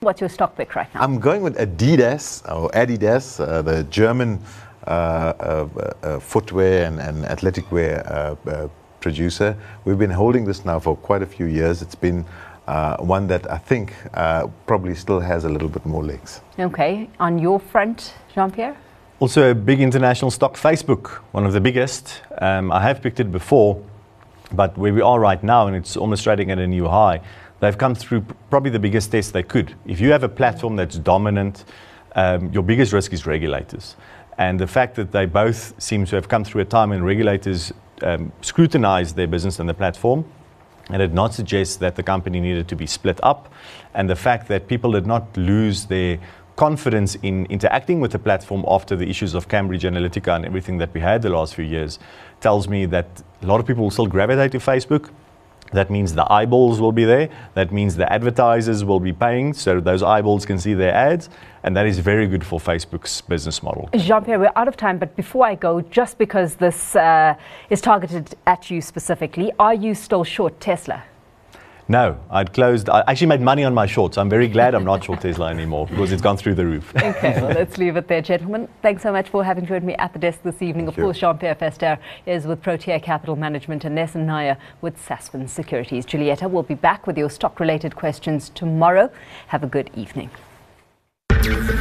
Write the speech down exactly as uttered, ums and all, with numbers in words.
What's your stock pick right now? I'm going with Adidas, or Adidas, uh, the German uh, uh, uh, footwear and, and athletic wear uh, uh, producer. We've been holding this now for quite a few years. It's been uh, one that I think uh, probably still has a little bit more legs. Okay, on your front, Jean-Pierre? Also a big international stock, Facebook, one of the biggest. Um, I have picked it before, but where we are right now, and it's almost trading at a new high, they've come through probably the biggest test they could. If you have a platform that's dominant, um, your biggest risk is regulators. And the fact that they both seem to have come through a time when regulators um, scrutinized their business and the platform, and did not suggest that the company needed to be split up, and the fact that people did not lose their confidence in interacting with the platform after the issues of Cambridge Analytica and everything that we had the last few years, tells me that a lot of people will still gravitate to Facebook. That means the eyeballs will be there. That means the advertisers will be paying, so those eyeballs can see their ads. And that is very good for Facebook's business model. Jean-Pierre, we're out of time, but before I go, just because this uh, is targeted at you specifically, are you still short Tesla? No, I'd closed. I actually made money on my shorts. I'm very glad I'm not short Tesla anymore because it's gone through the roof. Okay, well, let's leave it there, gentlemen. Thanks so much for having joined me at the desk this evening. Thank of you. course, Jean-Pierre Verster is with Protea Capital Management and Nesson Nair with Sasfin Securities. Julieta will be back with your stock-related questions tomorrow. Have a good evening.